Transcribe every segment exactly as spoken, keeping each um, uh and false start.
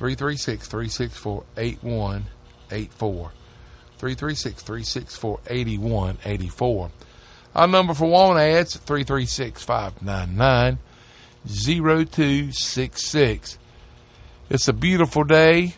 three three six, three six four, eight one eight four. three three six, three six four, eight one eight four. Our number for want ads, three three six, five nine nine, zero two six six. It's a beautiful day.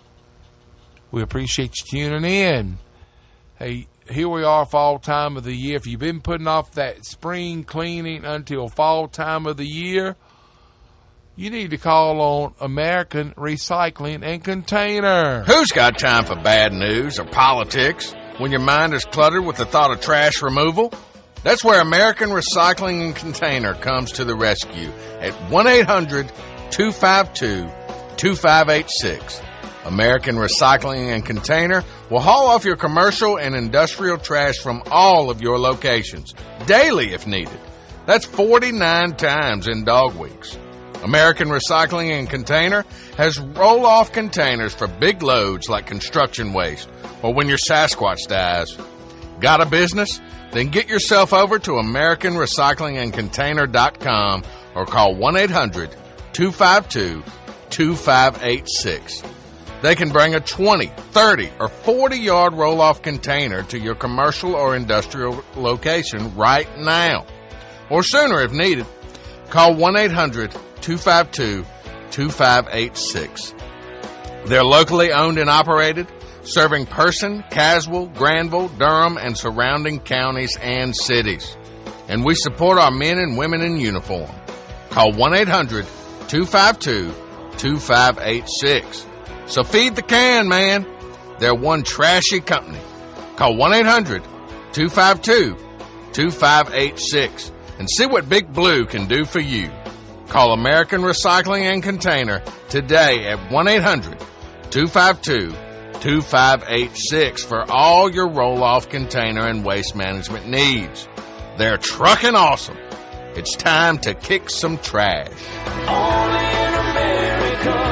We appreciate you tuning in. Hey, here we are, fall time of the year. If you've been putting off that spring cleaning until fall time of the year, you need to call on American Recycling and Container. Who's got time for bad news or politics when your mind is cluttered with the thought of trash removal? That's where American Recycling and Container comes to the rescue at one eight hundred, two five two, two five eight six. American Recycling and Container will haul off your commercial and industrial trash from all of your locations, daily if needed. That's forty-nine times in dog weeks. American Recycling and Container has roll-off containers for big loads like construction waste or when your Sasquatch dies. Got a business? Then get yourself over to American Recycling and Container dot com or call one eight hundred, two five two, two five eight six. They can bring a twenty, thirty, or forty-yard roll-off container to your commercial or industrial location right now. Or sooner if needed. Call one eight hundred, two five two, two five eight six. They're locally owned and operated, serving Person, Caswell, Granville, Durham, and surrounding counties and cities. And we support our men and women in uniform. Call one eight hundred, two five two, two five eight six. So feed the can, man. They're one trashy company. Call one eight hundred, two five two, two five eight six and see what Big Blue can do for you. Call American Recycling and Container today at one eight hundred, two five two, two five eight six for all your roll-off container and waste management needs. They're trucking awesome. It's time to kick some trash. Only in America.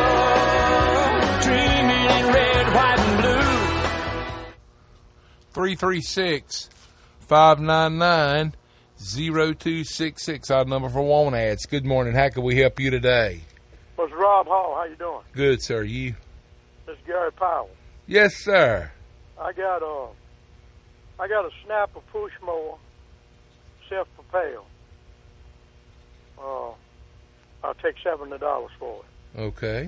three three six, five nine nine, zero two six six, our number for want ads. Good morning. How can we help you today? Well, it's Rob Hall. How you doing? Good, sir. You? This is Gary Powell. Yes, sir. I got a, I got a Snapper push mower, self-propelled. Uh, I'll take seventy dollars for it. Okay.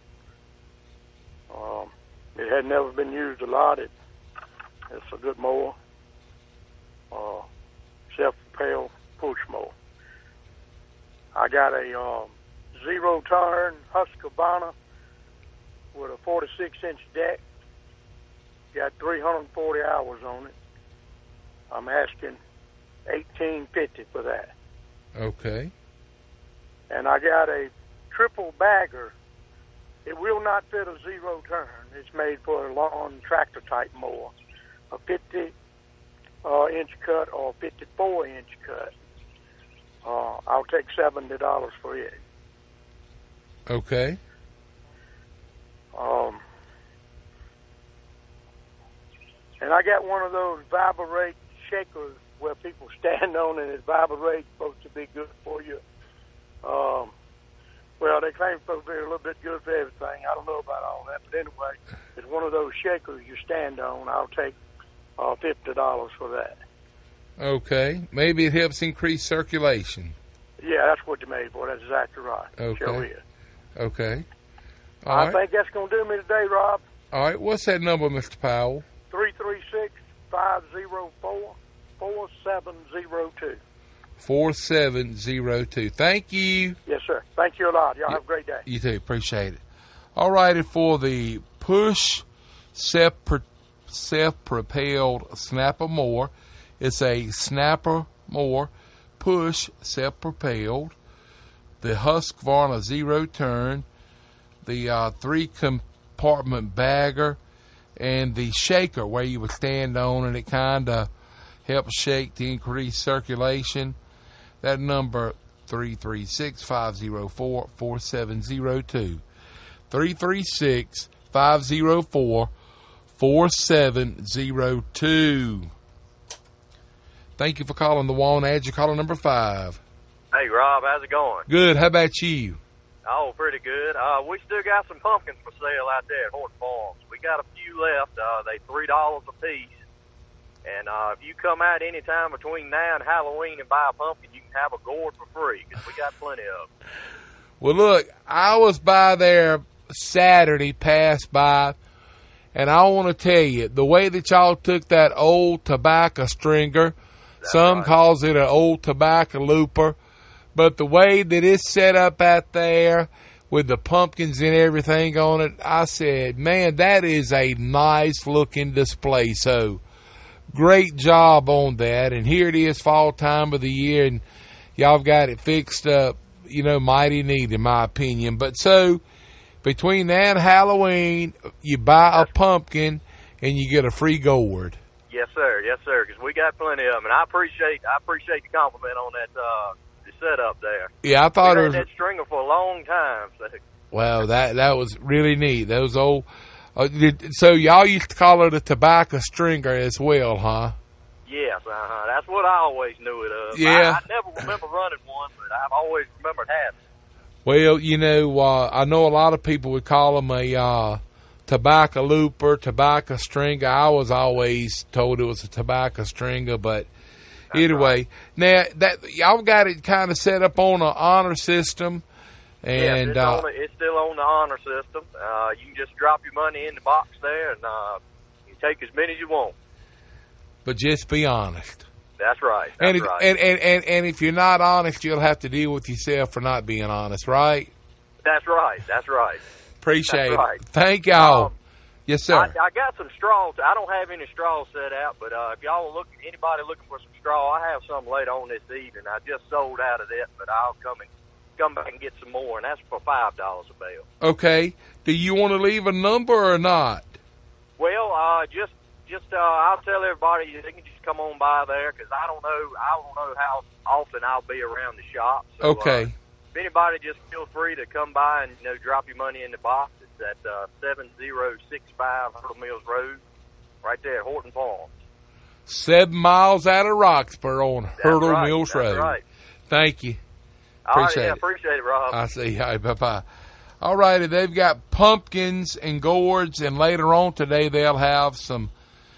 Um, it had never been used a lot. It, it's a good mower. Uh, self-propelled push mower. I got a um, zero-turn Husqvarna with a forty-six inch deck. Got three hundred forty hours on it. I'm asking eighteen fifty for that. Okay. And I got a triple bagger. It will not fit a zero turn. It's made for a lawn tractor type mower. A fifty uh, inch cut or fifty-four inch cut. Uh, I'll take seventy dollars for it. Okay. Um, and I got one of those vibrate shakers where people stand on and it vibrates, supposed to be good for you. Um, well, they claim it's supposed to be a little bit good for everything. I don't know about all that, but anyway, it's one of those shakers you stand on. I'll take uh, fifty dollars for that. Okay. Maybe it helps increase circulation. Yeah, that's what they're made for. That's exactly right. Okay. Sure is. Okay. All I right. think that's going to do me today, Rob. All right. What's that number, Mister Powell? three three six, five zero four, four seven zero two. four seven zero two. Thank you. Yes, sir. Thank you a lot. Y'all have a great day. You too. Appreciate it. All righty. For the push self-pro- self-propelled snapper mower, it's a snapper mower push self-propelled. The Husqvarna zero turn, the uh, three compartment bagger, and the shaker where you would stand on and it kind of helps shake to increase circulation. That number, three three six, five zero four, four seven zero two. three three six, five zero four, four seven zero two. Thank you for calling the Want Ads. You're calling number five. Hey, Rob, how's it going? Good. How about you? Oh, pretty good. Uh, we still got some pumpkins for sale out there at Horton Farms. We got a few left. Uh, they three dollars a piece. And uh, if you come out any time between now and Halloween and buy a pumpkin, you can have a gourd for free because we got plenty of them. Well, look, I was by there Saturday, passed by, and I want to tell you, the way that y'all took that old tobacco stringer, That's some right. calls it an old tobacco looper, but the way that it's set up out there with the pumpkins and everything on it, I said, man, that is a nice-looking display. So, great job on that. And here it is, fall time of the year, and y'all got it fixed up, you know, mighty neat, in my opinion. But so, between now and Halloween, you buy a pumpkin, and you get a free gourd. Yes, sir. Yes, sir, because we got plenty of them. And I appreciate I appreciate the compliment on that uh, the setup there. Yeah, I thought we it had was... that stringer for a long time. So. Well, that, that was really neat. Those old... Uh, did, so y'all used to call it a tobacco stringer as well, huh? Yes, uh-huh. That's what I always knew it of. Yeah. I, I never remember running one, but I've always remembered having it. Well, you know, uh, I know a lot of people would call them a uh, tobacco looper, tobacco stringer. I was always told it was a tobacco stringer, but That's either way. Right. Now, that y'all got it kind of set up on an honor system. And yes, it's, uh, on the, it's still on the honor system. Uh, you can just drop your money in the box there, and uh, you can take as many as you want. But just be honest. That's right. That's and, if, right. and, and, and, and if you're not honest, you'll have to deal with yourself for not being honest, right? That's right. That's right. Appreciate That's right. it. Thank y'all. Um, yes, sir. I, I got some straws. I don't have any straws set out, but uh, if y'all are looking, anybody looking for some straw, I have some later on this evening. I just sold out of that, but I'll come and come back and get some more, and that's for five dollars a bale. Okay. Do you want to leave a number or not? Well, uh, just just uh, I'll tell everybody they can just come on by there because I don't know I don't know how often I'll be around the shop. So, okay. Uh, if anybody, just feel free to come by and you know drop your money in the box. It's at uh, seven zero six five Hurdle Mills Road, right there at Horton Farms. Seven miles out of Roxborough on That's Hurdle right. Mills That's Road. Right. Thank you. All Appreciate right, yeah, it. appreciate it, Rob. I see. Hey, bye-bye. All righty, they've got pumpkins and gourds, and later on today they'll have some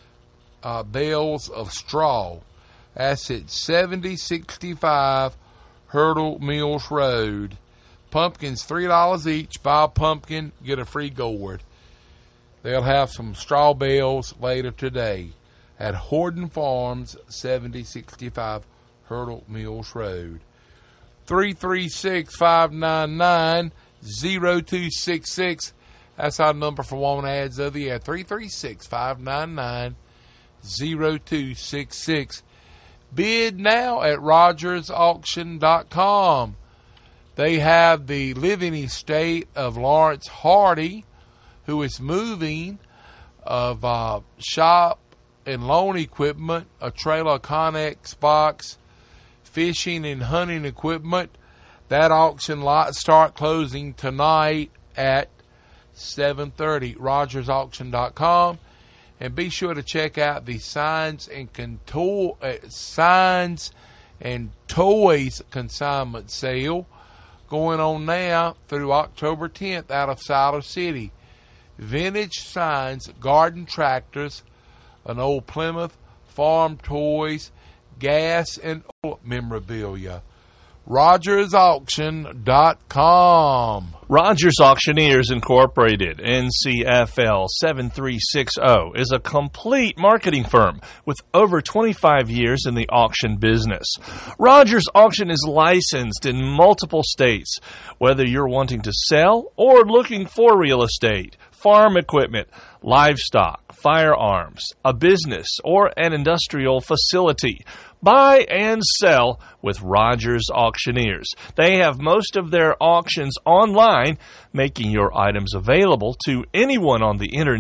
uh, bales of straw. That's at seventy sixty-five Hurdle Mills Road. Pumpkins, three dollars each. Buy a pumpkin, get a free gourd. They'll have some straw bales later today at Horton Farms, seventy sixty-five Hurdle Mills Road. three three six, five nine nine, zero two six six. That's our number for want ads of the year. three three six, five nine nine, zero two six six. Bid now at Rogers Auction dot com. They have the living estate of Lawrence Hardy, who is moving, of uh, shop and lawn equipment, a trailer Connex box, fishing and hunting equipment. That auction lot start closing tonight at seven thirty. Rogers Auction dot com. And be sure to check out the signs and contour, uh, signs and toys consignment sale going on now through October tenth out of Siler City. Vintage signs, garden tractors, an old Plymouth, farm toys, gas and oil memorabilia. Rogers Auction dot com. Rogers Auctioneers Incorporated, N C F L seven three six zero, is a complete marketing firm with over twenty-five years in the auction business. Rogers Auction is licensed in multiple states. Whether you're wanting to sell or looking for real estate, farm equipment, livestock, firearms, a business, or an industrial facility, buy and sell with Rogers Auctioneers. They have most of their auctions online, making your items available to anyone on the internet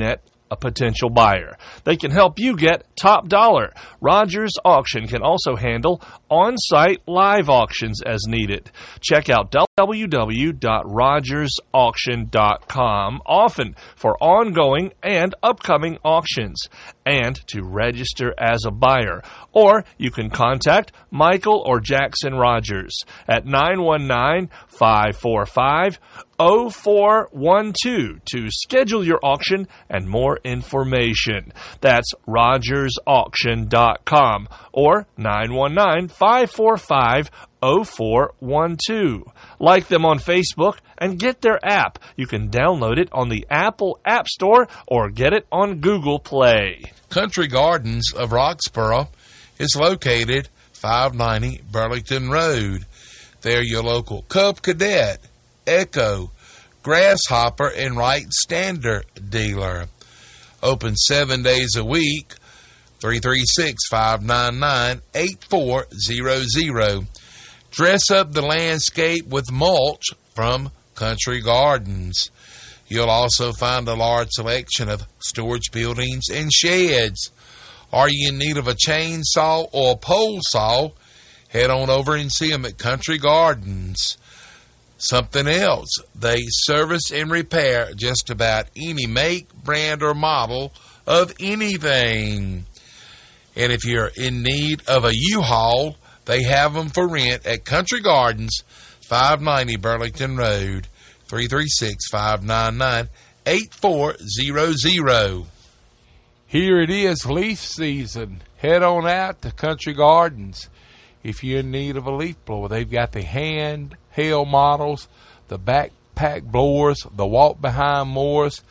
a potential buyer. They can help you get top dollar. Rogers Auction can also handle on-site live auctions as needed. Check out w w w dot rogers auction dot com often for ongoing and upcoming auctions and to register as a buyer. Or you can contact Michael or Jackson Rogers at nine one nine, five four five, zero four one two to schedule your auction and more information. That's rogers auction dot com or nine one nine, five four five, zero four one two. Like them on Facebook and get their app. You can download it on the Apple App Store or get it on Google Play. Country Gardens of Roxborough is located five ninety Burlington Road. They're your local Cub Cadet, Echo, Grasshopper, and Wright Standard dealer. Open seven days a week, three three six, five nine nine, eight four zero zero. Dress up the landscape with mulch from Country Gardens. You'll also find a large selection of storage buildings and sheds. Are you in need of a chainsaw or a pole saw? Head on over and see them at Country Gardens. Something else, they service and repair just about any make, brand, or model of anything. And if you're in need of a U-Haul, they have them for rent at Country Gardens, five ninety Burlington Road, three three six, five nine nine, eight four zero zero. Here it is, leaf season. Head on out to Country Gardens. If you're in need of a leaf blower, they've got the handheld models, the backpack blowers, the walk-behind mowers,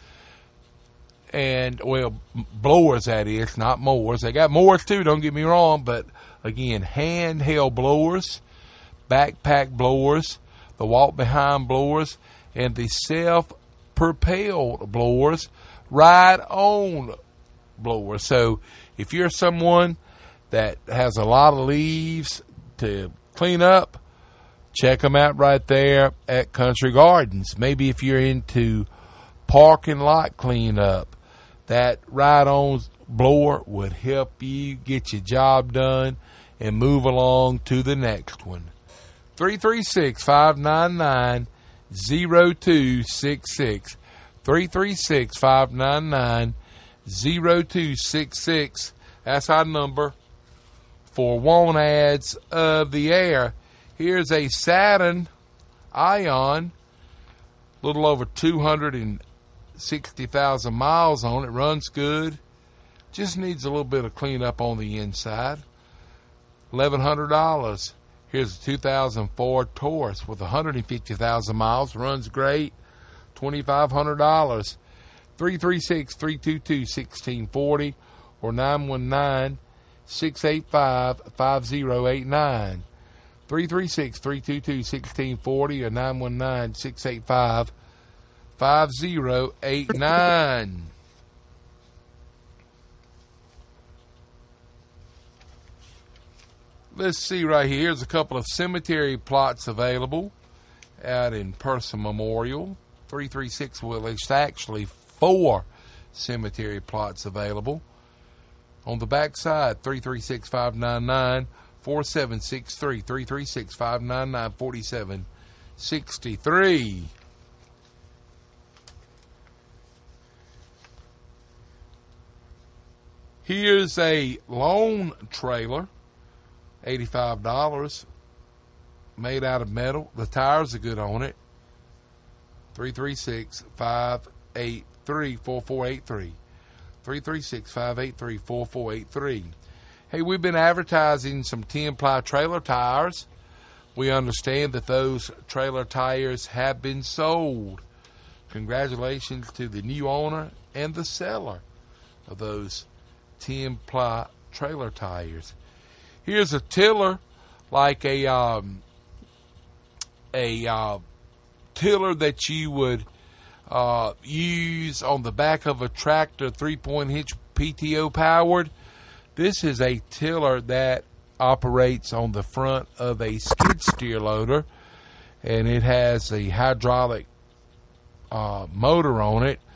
and, well, blowers, that is, not mowers. They got mowers, too, don't get me wrong, but, again, handheld blowers, backpack blowers, the walk-behind blowers, and the self-propelled blowers, ride-on blowers. So if you're someone that has a lot of leaves to clean up, check them out right there at Country Gardens. Maybe if you're into parking lot cleanup, that ride-on blower would help you get your job done and move along to the next one. three three six, five nine nine, zero two six six. three three six, five nine nine, zero two six six. That's our number for want ads of the air. Here's a Saturn Ion, a little over two hundred sixty thousand miles on it. Runs good. Just needs a little bit of cleanup on the inside. eleven hundred dollars. Here's a two thousand four Taurus with one hundred fifty thousand miles. Runs great. twenty-five hundred dollars. three three six, three two two, one six four zero or nine one nine, six eight five, five zero eight nine. three three six, three two two, one six four zero or nine one nine, six eight five, five zero eight nine. Let's see right here. Here's a couple of cemetery plots available out in Person Memorial. three three six, well, it's actually four cemetery plots available. On the back side, three three six, five nine nine, four seven six three, three three six, five nine nine, four seven six three. Here's a lawn trailer, eighty-five dollars, made out of metal. The tires are good on it. three three six, five eight three, four four eight three. three three six, five eight three, four four eight three. Hey, we've been advertising some ten-ply trailer tires. We understand that those trailer tires have been sold. Congratulations to the new owner and the seller of those ten-ply trailer tires. Here's a tiller, like a um, a uh, tiller that you would uh, use on the back of a tractor, three-point hitch, P T O powered. This is a tiller that operates on the front of a skid steer loader, and it has a hydraulic uh, motor on it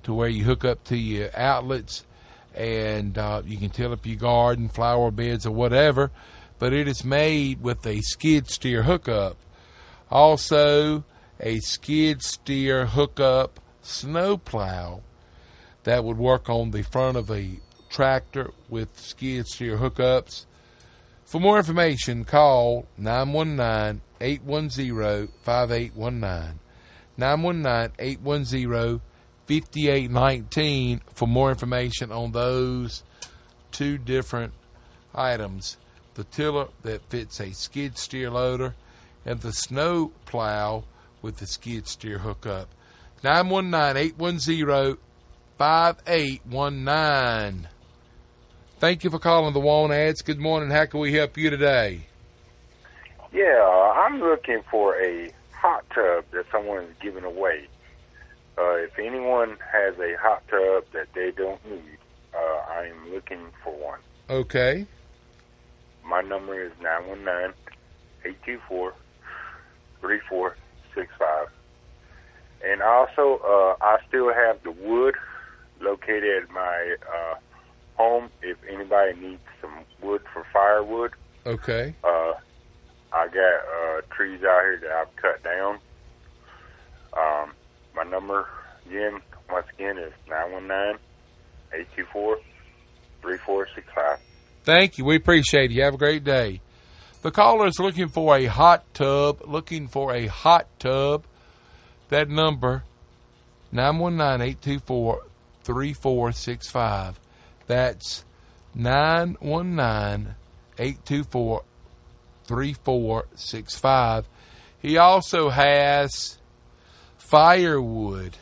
to where you hook up to your outlets, and uh, you can till up your garden, flower beds, or whatever. But it is made with a skid steer hookup. Also, a skid steer hookup snow plow that would work on the front of a tractor with skid steer hookups. For more information, call nine one nine, eight one zero, five eight one nine. nine one nine, eight one zero, five eight one nine for more information on those two different items. The tiller that fits a skid steer loader and the snow plow with the skid steer hookup. nine one nine, eight one zero, five eight one nine. Thank you for calling the Want Ads. Good morning. How can we help you today? Yeah, uh, I'm looking for a hot tub that someone is giving away. Uh, if anyone has a hot tub that they don't need, uh, I'm looking for one. Okay. My number is nine one nine, eight two four, three four six five. And also, uh, I still have the wood located at my uh, home if anybody needs some wood for firewood. Okay. Uh, I got uh, trees out here that I've cut down. Um, my number, again, once again, is nine one nine, eight two four, three four six five. Thank you. We appreciate it. You have a great day. The caller is looking for a hot tub, looking for a hot tub. That number, nine one nine, eight two four, three four six five. That's nine one nine, eight two four, three four six five. He also has firewood.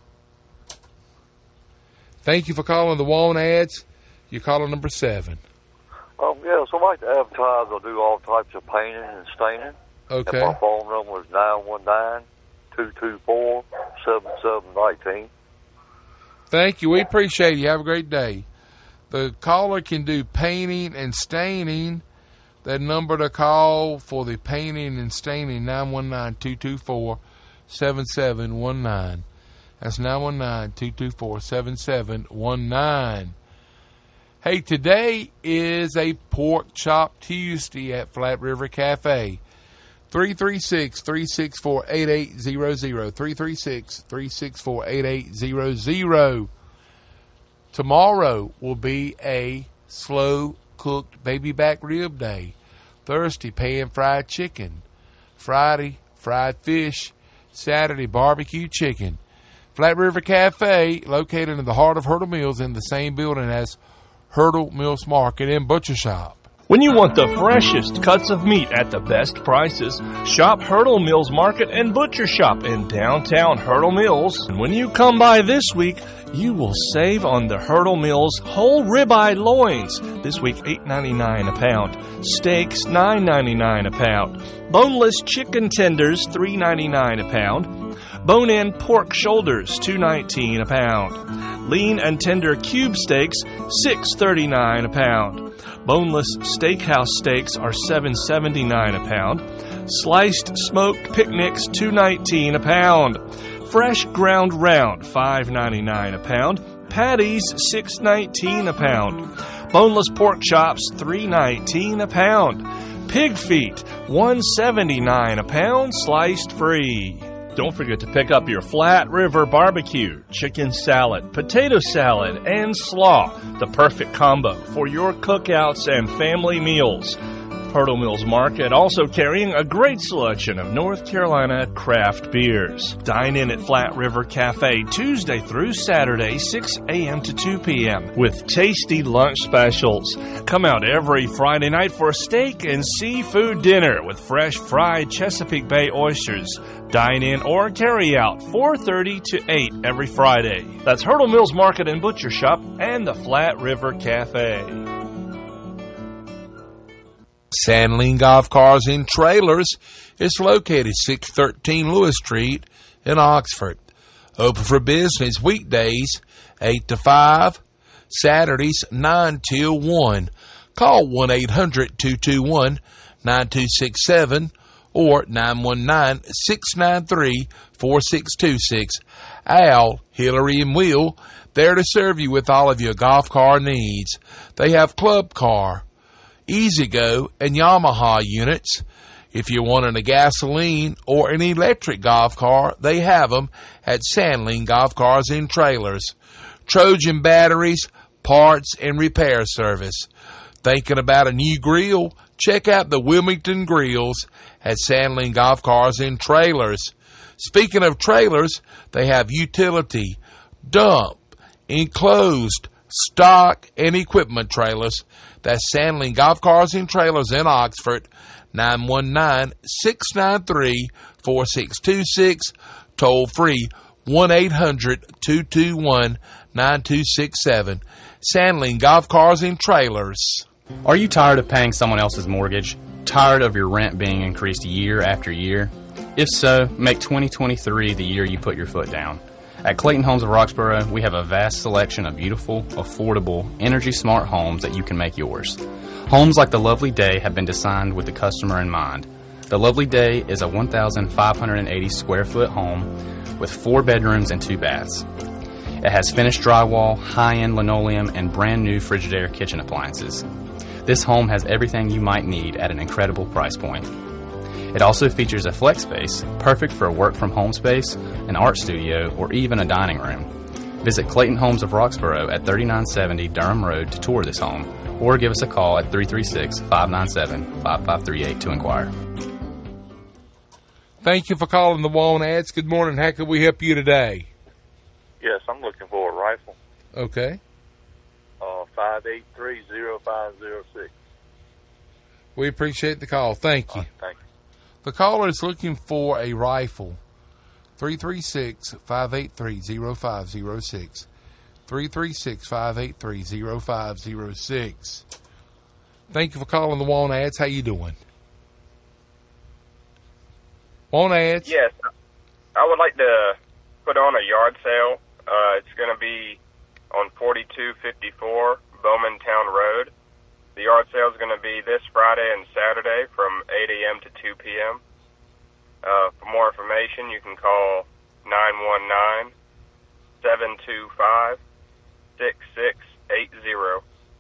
Thank you for calling the Want Ads. You're calling number seven. Um, yes, I'd like to advertise. I do all types of painting and staining. Okay. And my phone number is nine one nine, two two four, seven seven one nine. Thank you. We appreciate it. You have a great day. The caller can do painting and staining. That number to call for the painting and staining, nine one nine, two two four, seven seven one nine. That's nine one nine, two two four, seven seven one nine. Hey, today is a Pork Chop Tuesday at Flat River Cafe. three three six, three six four, eight eight zero zero. three three six, three six four, eight eight zero zero. Tomorrow will be a slow-cooked baby back rib day. Thursday, pan-fried chicken. Friday, fried fish. Saturday, barbecue chicken. Flat River Cafe, located in the heart of Hurdle Mills in the same building as Hurdle Mills Market and Butcher Shop. When you want the freshest cuts of meat at the best prices, shop Hurdle Mills Market and Butcher Shop in downtown Hurdle Mills. And when you come by this week, you will save on the Hurdle Mills whole ribeye loins. This week, eight ninety-nine a pound. Steaks, nine ninety-nine a pound. Boneless chicken tenders, three ninety-nine a pound. Bone-in pork shoulders, two nineteen a pound. Lean and tender cube steaks, six thirty-nine a pound. Boneless steakhouse steaks are seven seventy-nine a pound. Sliced smoked picnics, two nineteen a pound. Fresh ground round, five ninety-nine a pound. Patties, six nineteen a pound. Boneless pork chops, three nineteen a pound. Pig feet, one seventy-nine a pound, sliced free. Don't forget to pick up your Flat River Barbecue, chicken salad, potato salad, and slaw, the perfect combo for your cookouts and family meals. Hurdle Mills Market also carrying a great selection of North Carolina craft beers. Dine in at Flat River Cafe Tuesday through Saturday, six a.m. to two p.m. with tasty lunch specials. Come out every Friday night for a steak and seafood dinner with fresh fried Chesapeake Bay oysters. Dine in or carry out four thirty to eight every Friday. That's Hurdle Mills Market and Butcher Shop and the Flat River Cafe. Sandling Golf Cars and Trailers is located six thirteen Lewis Street in Oxford. Open for business weekdays eight to five, Saturdays nine till one. Call one eight hundred, two two one, nine two six seven or nine one nine, six nine three, four six two six. Al, Hillary, and Will, there to serve you with all of your golf car needs. They have Club Car, Easy Go, and Yamaha units. If you're wanting a gasoline or an electric golf car, they have them at Sandling Golf Cars and Trailers. Trojan batteries, parts, and repair service. Thinking about a new grill? Check out the Wilmington Grills at Sandling Golf Cars and Trailers. Speaking of trailers, they have utility, dump, enclosed, stock, and equipment trailers. That's Sandling Golf Cars and Trailers in Oxford. nine one nine, six nine three, four six two six, toll free one eight hundred, two two one, nine two six seven. Sandling Golf Cars and Trailers. Are you tired of paying someone else's mortgage? Tired of your rent being increased year after year? If so, make twenty twenty-three the year you put your foot down. At Clayton Homes of Roxborough, we have a vast selection of beautiful, affordable, energy-smart homes that you can make yours. Homes like the Lovely Day have been designed with the customer in mind. The Lovely Day is a one thousand five hundred eighty square foot home with four bedrooms and two baths. It has finished drywall, high-end linoleum, and brand new Frigidaire kitchen appliances. This home has everything you might need at an incredible price point. It also features a flex space, perfect for a work-from-home space, an art studio, or even a dining room. Visit Clayton Homes of Roxborough at thirty-nine seventy Durham Road to tour this home, or give us a call at three three six, five nine seven, five five three eight to inquire. Thank you for calling the Want Ads. Good morning. How can we help you today? Yes, I'm looking for a rifle. Okay. Uh, five eight three, zero five zero six. We appreciate the call. Thank you. Uh, thank you. The caller is looking for a rifle. three three six, five eight three, zero five zero six. three three six, five eight three, zero five zero six. Thank you for calling the Want Ads. How you doing? Want Ads? Yes. I would like to put on a yard sale. Uh, it's going to be on forty-two fifty-four Bowman Town Road. The yard sale is going to be this Friday and Saturday from eight a.m. to two p.m. Uh, for more information, you can call nine one nine, seven two five, six six eight zero.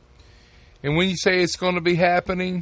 And when you say it's going to be happening?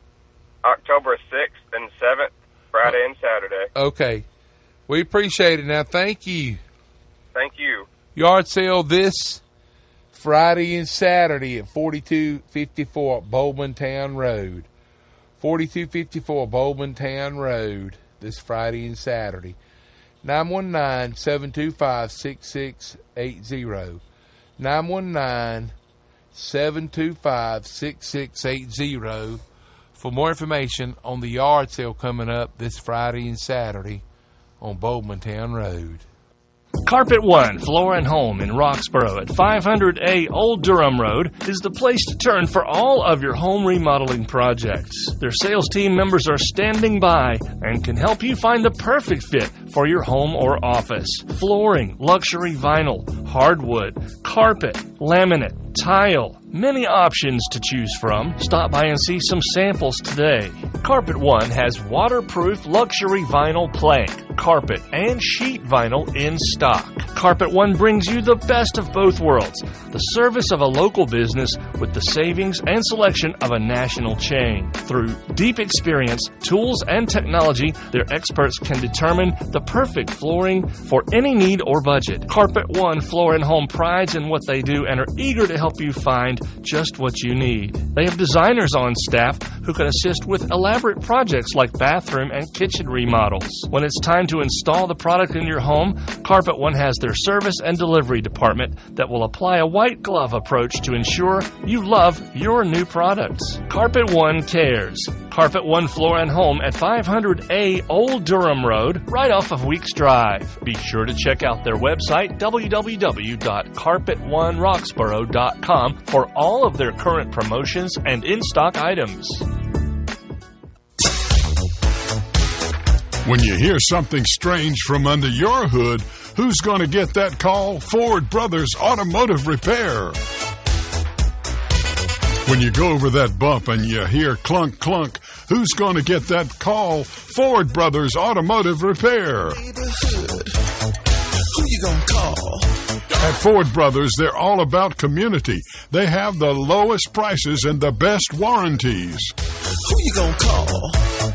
October sixth and seventh, Friday and Saturday. Okay. We appreciate it. Now, thank you. Thank you. Yard sale this Friday and Saturday at forty-two fifty-four Bowman Town Road. forty-two fifty-four Bowman Town Road this Friday and Saturday. nine one nine, seven two five, six six eight zero. nine one nine, seven two five, six six eight zero for more information on the yard sale coming up this Friday and Saturday on Bowman Town Road. Carpet One Floor and Home in Roxborough at five hundred A Old Durham Road is the place to turn for all of your home remodeling projects. Their sales team members are standing by and can help you find the perfect fit for your home or office. Flooring, luxury vinyl, hardwood, carpet, laminate, tile, many options to choose from. Stop by and see some samples today. Carpet One has waterproof luxury vinyl plank, carpet, and sheet vinyl in stock. Carpet One brings you the best of both worlds, the service of a local business with the savings and selection of a national chain. Through deep experience, tools, and technology, their experts can determine the perfect flooring for any need or budget. Carpet One Floor and Home prides in what they do and are eager to help you find just what you need. They have designers on staff who can assist with elaborate projects like bathroom and kitchen remodels. When it's time to install the product in your home, Carpet One has their service and delivery department that will apply a white glove approach to ensure you love your new products. Carpet One cares. Carpet One Floor and Home at five hundred A Old Durham Road, right off of Weeks Drive. Be sure to check out their website, w w w dot carpet one roxborough dot com, for all of their current promotions and in-stock items. When you hear something strange from under your hood, who's going to get that call? Ford Brothers Automotive Repair. When you go over that bump and you hear clunk, clunk, who's going to get that call? Ford Brothers Automotive Repair. you gonna call? At Ford Brothers, they're all about community. They have the lowest prices and the best warranties. Who you gonna call?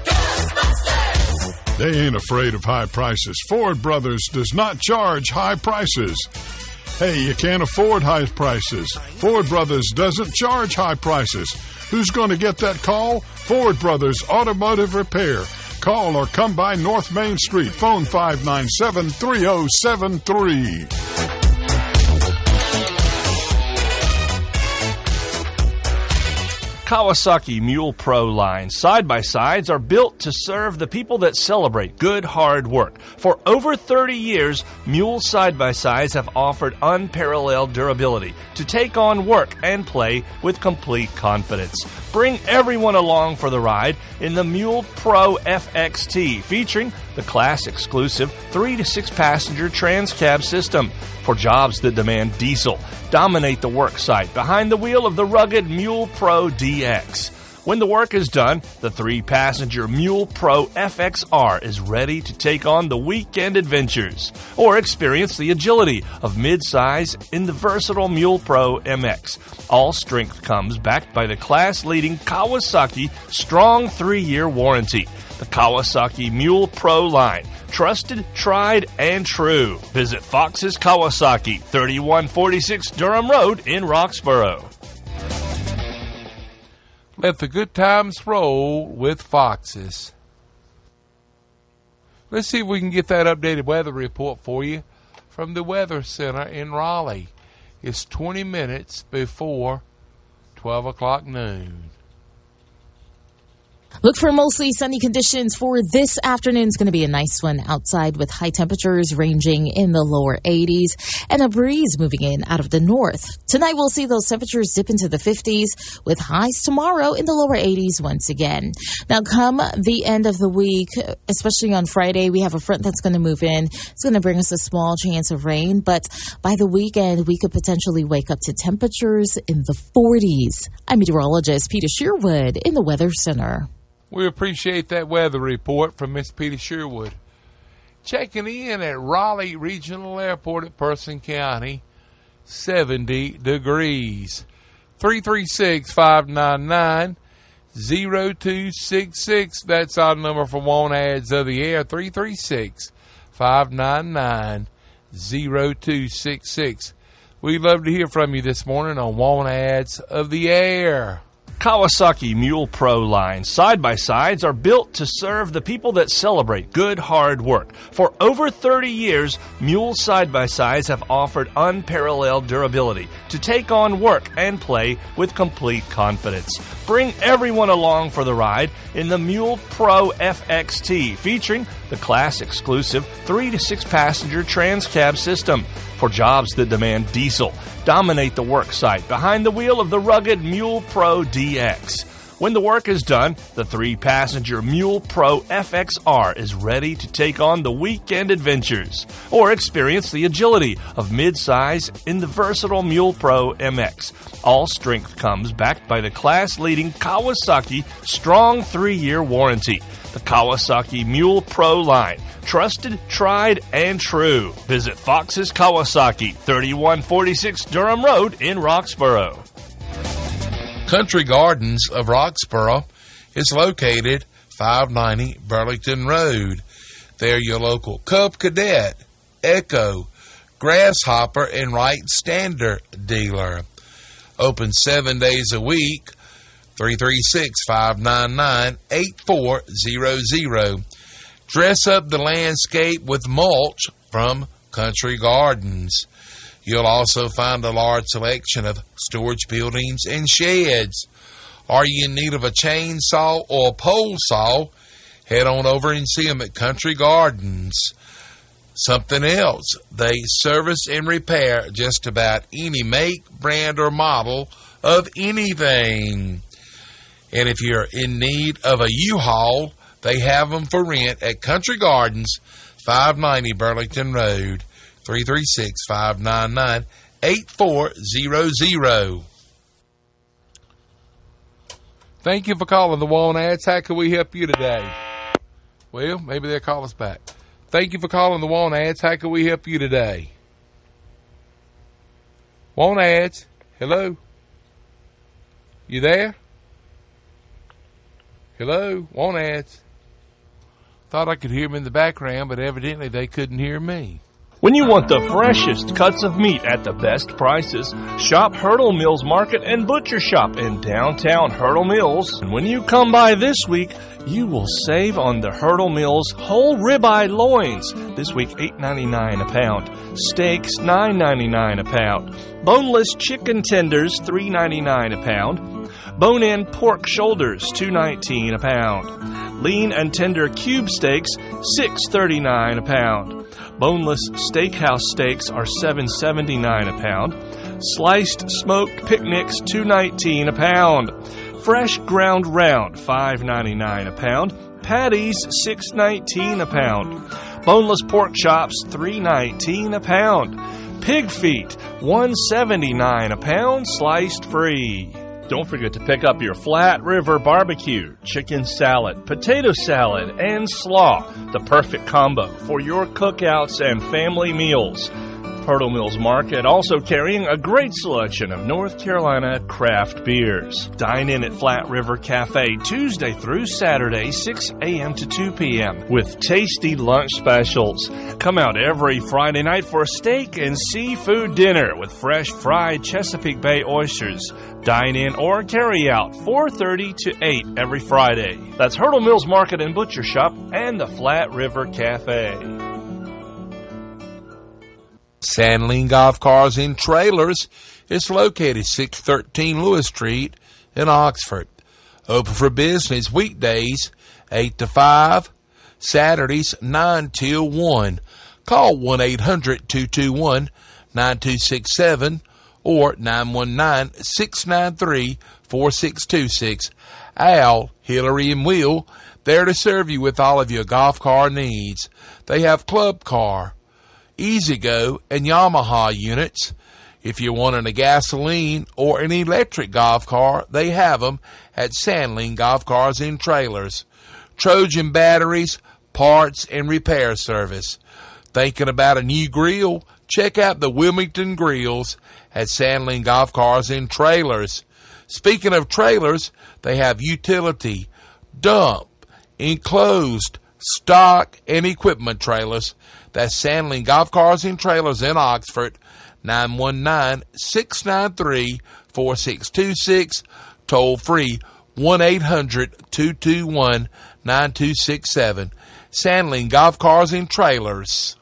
They ain't afraid of high prices. Ford Brothers does not charge high prices. Hey, you can't afford high prices. Ford Brothers doesn't charge high prices. Who's going to get that call? Ford Brothers Automotive Repair. Call or come by North Main Street. Phone five nine seven, three zero seven three. Kawasaki Mule Pro line side-by-sides are built to serve the people that celebrate good, hard work. For over thirty years, Mule side-by-sides have offered unparalleled durability to take on work and play with complete confidence. Bring everyone along for the ride in the Mule Pro F X T, featuring the class-exclusive three to six passenger trans-cab system. For jobs that demand diesel, dominate the work site behind the wheel of the rugged Mule Pro D X. When the work is done, the three-passenger Mule Pro F X R is ready to take on the weekend adventures, or experience the agility of midsize in the versatile Mule Pro M X. All strength comes backed by the class-leading Kawasaki strong three-year warranty. The Kawasaki Mule Pro line. Trusted, tried, and true. Visit Fox's Kawasaki, thirty-one forty-six Durham Road in Roxborough. Let the good times roll with Fox's. Let's see if we can get that updated weather report for you from the Weather Center in Raleigh. It's twenty minutes before twelve o'clock noon. Look for mostly sunny conditions for this afternoon. It's going to be a nice one outside with high temperatures ranging in the lower eighties and a breeze moving in out of the north. Tonight we'll see those temperatures dip into the fifties with highs tomorrow in the lower eighties once again. Now come the end of the week, especially on Friday, we have a front that's going to move in. It's going to bring us a small chance of rain, but by the weekend we could potentially wake up to temperatures in the forties. I'm meteorologist Peter Sherwood in the Weather Center. We appreciate that weather report from Miss Peter Sherwood. Checking in at Raleigh Regional Airport at Person County, seventy degrees. three three six, five nine nine, zero two six six. That's our number for Want Ads of the Air, three three six, five nine nine, zero two six six. We'd love to hear from you this morning on Want Ads of the Air. Kawasaki Mule Pro line side-by-sides are built to serve the people that celebrate good, hard work. For over thirty years, Mule side-by-sides have offered unparalleled durability to take on work and play with complete confidence. Bring everyone along for the ride in the Mule Pro F X T, featuring the class-exclusive three to six passenger trans-cab system. For jobs that demand diesel, dominate the work site behind the wheel of the rugged Mule Pro D X. When the work is done, the three-passenger Mule Pro F X R is ready to take on the weekend adventures, or experience the agility of midsize in the versatile Mule Pro M X. All strength comes backed by the class-leading Kawasaki strong three-year warranty. The Kawasaki Mule Pro line. Trusted, tried, and true. Visit Fox's Kawasaki, thirty-one forty-six Durham Road in Roxborough. Country Gardens of Roxborough is located five ninety Burlington Road. They're your local Cub Cadet, Echo, Grasshopper, and Wright Standard dealer. Open seven days a week. three three six, five nine nine, eight four zero zero. Dress up the landscape with mulch from Country Gardens. You'll also find a large selection of storage buildings and sheds. Are you in need of a chainsaw or a pole saw? Head on over and see them at Country Gardens. Something else, they service and repair just about any make, brand, or model of anything. And if you're in need of a U-Haul, they have them for rent at Country Gardens, five ninety Burlington Road, three three six, five nine nine, eight four zero zero. Thank you for calling the Want Ads. How can we help you today? Well, maybe they'll call us back. Thank you for calling the Want Ads. How can we help you today? Want Ads. Hello? You there? Hello? Want Ads. Thought I could hear them in the background, but evidently they couldn't hear me. When you want the freshest cuts of meat at the best prices, shop Hurdle Mills Market and Butcher Shop in downtown Hurdle Mills. And when you come by this week, you will save on the Hurdle Mills whole ribeye loins. This week, eight ninety-nine a pound. Steaks, nine ninety-nine a pound. Boneless chicken tenders, three ninety-nine a pound. Bone-in pork shoulders, two nineteen a pound. Lean and tender cube steaks, six thirty-nine a pound. Boneless steakhouse steaks are seven seventy-nine a pound. Sliced smoked picnics, two nineteen a pound. Fresh ground round, five ninety-nine a pound. Patties, six nineteen a pound. Boneless pork chops, three nineteen a pound. Pig feet, one seventy-nine a pound, sliced free. Don't forget to pick up your Flat River Barbecue, chicken salad, potato salad, and slaw, the perfect combo for your cookouts and family meals. Hurdle Mills Market also carrying a great selection of North Carolina craft beers. Dine in at Flat River Cafe Tuesday through Saturday, six a.m. to two p.m. with tasty lunch specials. Come out every Friday night for a steak and seafood dinner with fresh fried Chesapeake Bay oysters. Dine in or carry out four thirty to eight every Friday. That's Hurdle Mills Market and Butcher Shop and the Flat River Cafe. Sandling Golf Cars and Trailers is located six thirteen Lewis Street in Oxford. Open for business weekdays eight to five, Saturdays nine till one. Call one eight hundred two two one nine two six seven or nine one nine six nine three four six two six. Al, Hillary, and Will, there to serve you with all of your golf car needs. They have Club Car, E-Z-Go, and Yamaha units. If you're wanting a gasoline or an electric golf car, they have them at Sandling Golf Cars and Trailers. Trojan batteries, parts, and repair service. Thinking about a new grill? Check out the Wilmington Grills at Sandling Golf Cars and Trailers. Speaking of trailers, they have utility, dump, enclosed, stock, and equipment trailers. That's Sandling Golf Cars and Trailers in Oxford, nine one nine six nine three four six two six, toll free one eight hundred two two one nine two six seven. Sandling Golf Cars and Trailers.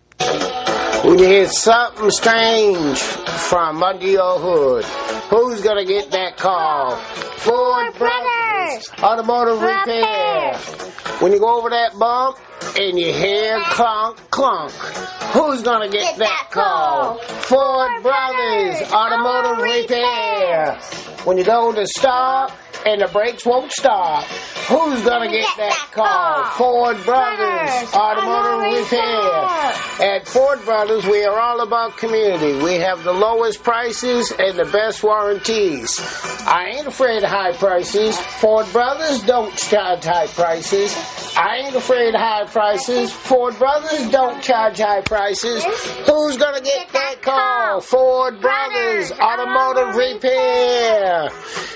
When you hear something strange from under your hood, who's going to get that call? Ford Brothers Automotive Repair. When you go over that bump and you hear clunk, clunk, who's going to get that call? Ford Brothers Automotive Repair. When you go to stop and the brakes won't stop, who's going to get that call? Ford Brothers Automotive Repair. At Ford Brothers, we are all about community. We have the lowest prices and the best warranties. I ain't afraid of high prices. Ford Brothers don't charge high prices. I ain't afraid of high prices. Ford Brothers don't charge high prices. Who's going to get that call? Ford Brothers Automotive Repair.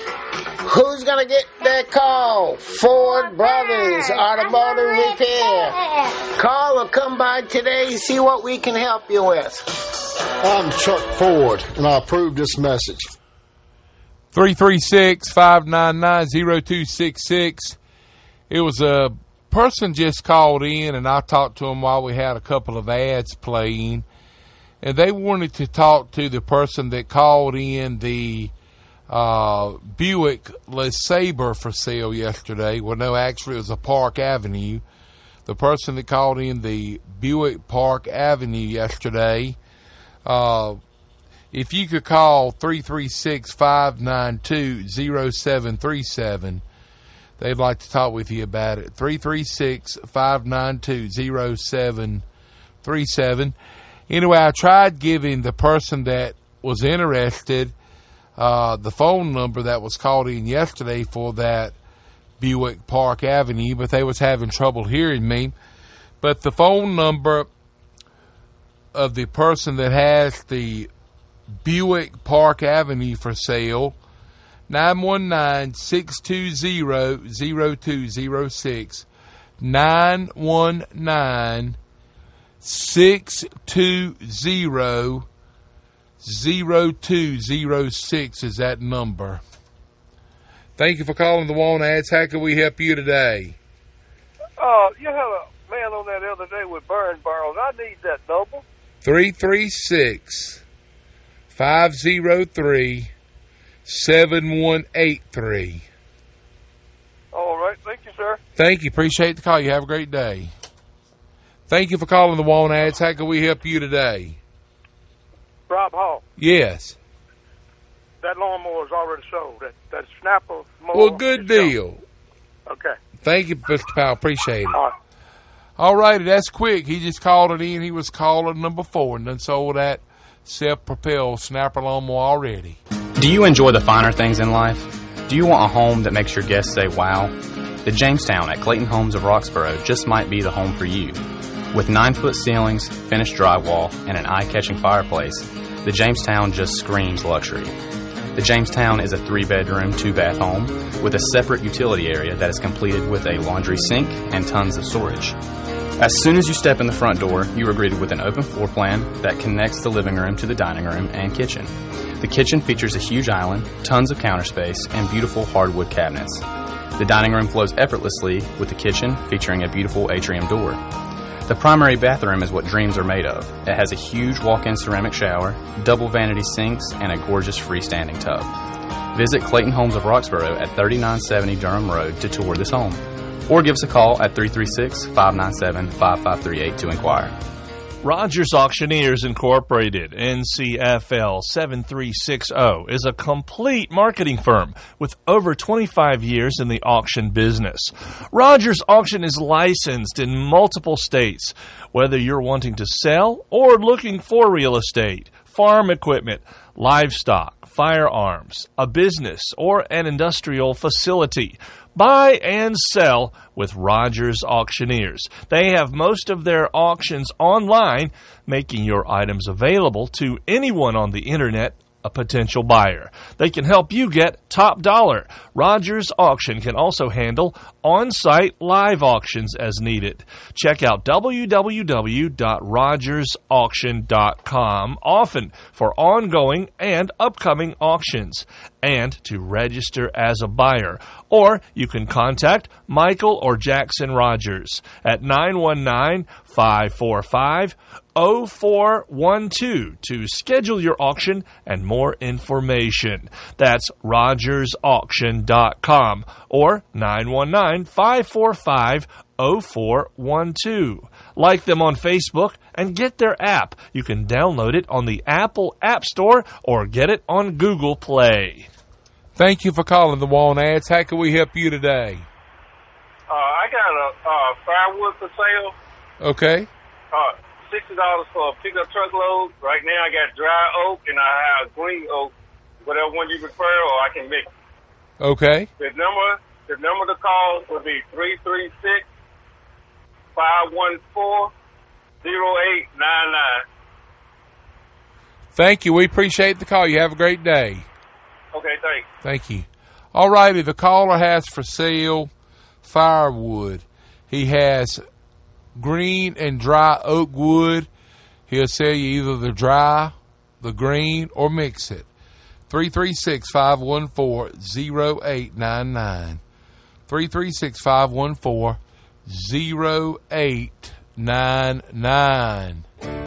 Who's going to get that call? Ford Brothers Automotive Repair. Call or come by today and see what we can help you with. I'm Chuck Ford, and I approve this message. three three six, five nine nine, zero two six six. It was a person just called in, and I talked to them while we had a couple of ads playing, and they wanted to talk to the person that called in the uh, Buick LeSabre for sale yesterday. Well, no, actually it was a Park Avenue. The person that called in the Buick Park Avenue yesterday, uh, if you could call three three six, five nine two, zero seven three seven, they'd like to talk with you about it. three three six, five nine two, zero seven three seven. Anyway, I tried giving the person that was interested uh, the phone number that was called in yesterday for that Buick Park Avenue, but they was having trouble hearing me. But the phone number of the person that has the Buick Park Avenue for sale, nine one nine, six two zero, zero two zero six. nine one nine, six two zero, zero two zero six is that number. Thank you for calling the Want Ads. How can we help you today? Uh, you had a man on that the other day with burn barrels. I need that number. three three six, five zero three, seven one eight three. All right. Thank you, sir. Thank you. Appreciate the call. You have a great day. Thank you for calling the Want Ads. How can we help you today? Rob Hall. Yes. That lawnmower is already sold. That that snapper mower. Well, good deal. Okay. Thank you, Mister Powell. Appreciate it. All right. All righty, that's quick. He just called it in. He was caller number four and done sold that self-propelled snapper lawnmower already. Do you enjoy the finer things in life? Do you want a home that makes your guests say, wow? The Jamestown at Clayton Homes of Roxborough just might be the home for you. With nine-foot ceilings, finished drywall, and an eye-catching fireplace, the Jamestown just screams luxury. The Jamestown is a three-bedroom, two-bath home with a separate utility area that is completed with a laundry sink and tons of storage. As soon as you step in the front door, you are greeted with an open floor plan that connects the living room to the dining room and kitchen. The kitchen features a huge island, tons of counter space, and beautiful hardwood cabinets. The dining room flows effortlessly with the kitchen featuring a beautiful atrium door. The primary bathroom is what dreams are made of. It has a huge walk-in ceramic shower, double vanity sinks, and a gorgeous freestanding tub. Visit Clayton Homes of Roxborough at thirty-nine seventy Durham Road to tour this home. Or give us a call at three three six, five nine seven, five five three eight to inquire. Rogers Auctioneers Incorporated, N C F L seven three six zero, is a complete marketing firm with over twenty-five years in the auction business. Rogers Auction is licensed in multiple states. Whether you're wanting to sell or looking for real estate, farm equipment, livestock, firearms, a business, or an industrial facility, buy and sell with Rogers Auctioneers. They have most of their auctions online, making your items available to anyone on the internet a potential buyer. They can help you get top dollar. Rogers Auction can also handle on-site live auctions as needed. Check out w w w dot rogers auction dot com often for ongoing and upcoming auctions and to register as a buyer. Or you can contact Michael or Jackson Rogers at nine one nine, five four five, zero four one two to schedule your auction and more information. That's rogers auction dot com or nine one nine, five four five, zero four one two. Like them on Facebook and get their app. You can download it on the Apple App Store or get it on Google Play. Thank you for calling the Want Ads. How can we help you today? Uh, I got a uh, firewood for sale. Okay. Uh, sixty dollars for a pickup truckload. Right now I got dry oak and I have green oak. Whatever one you prefer, or I can mix. Okay. The number, the number to call would be three three six, five one four, zero eight nine nine. Thank you. We appreciate the call. You have a great day. Okay, thanks. Thank you. All righty. The caller has for sale firewood. He has green and dry oak wood. He'll sell you either the dry, the green, or mix it. three three six, five one four, zero eight nine nine. three three six, five one four, zero eight nine nine.